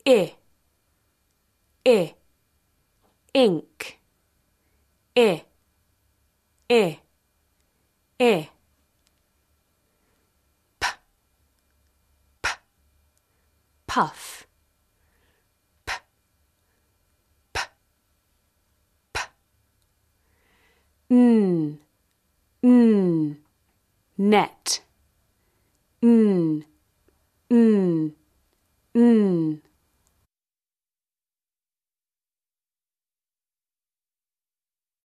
I, ink, I, I, I. P, p, puff, p, p, p. N, net.